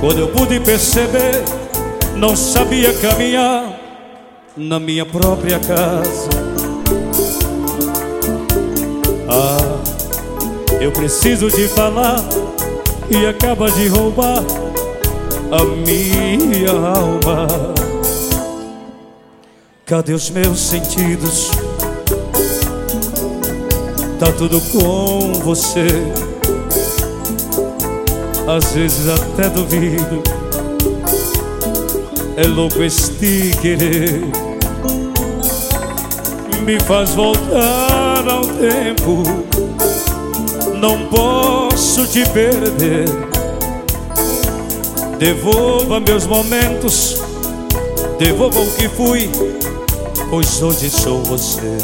Quando eu pude perceber, não sabia caminhar na minha própria casa. Ah, eu preciso de falar e acaba de roubar a minha alma. Cadê os meus sentidos? Tá tudo com você. Às vezes até duvido. É louco este querer. Me faz voltar ao tempo. Não posso te perder. Devolva meus momentos, devolva o que fui, pois hoje sou você.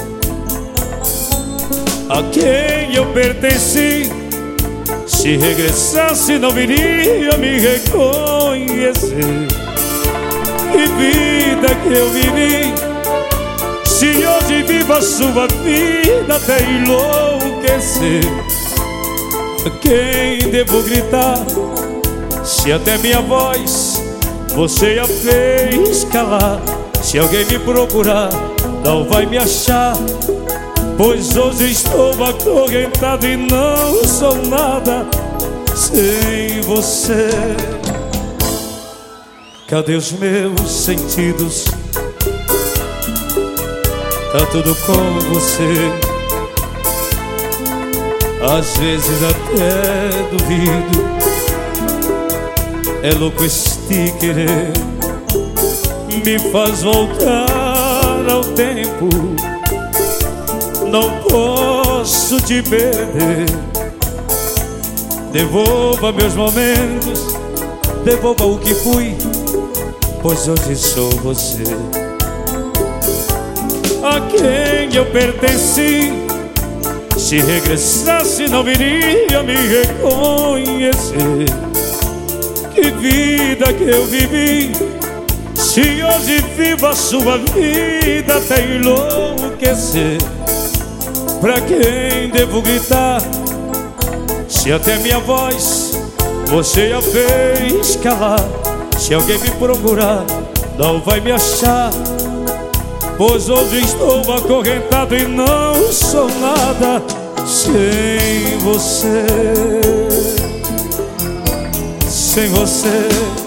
A quem eu pertenci, se regressasse não viria me reconhecer. Que vida que eu vivi, se hoje vivo a sua vida até enlouquecer. A quem devo gritar, se até minha voz você a fez calar. Se alguém me procurar, não vai me achar, pois hoje estou acorrentado e não sou nada sem você. Cadê os meus sentidos? Tá tudo com você. Às vezes até duvido. É louco este querer. Me faz voltar ao tempo. Não posso te perder. Devolva meus momentos, devolva o que fui, pois hoje sou você. A quem eu pertenci, se regressasse não viria me reconhecer. Que vida que eu vivi, se hoje vivo a sua vida até enlouquecer. Pra quem devo gritar, se até minha voz você a fez calar. Se alguém me procurar, não vai me achar, pois hoje estou acorrentado e não sou nada sem você. Sem você.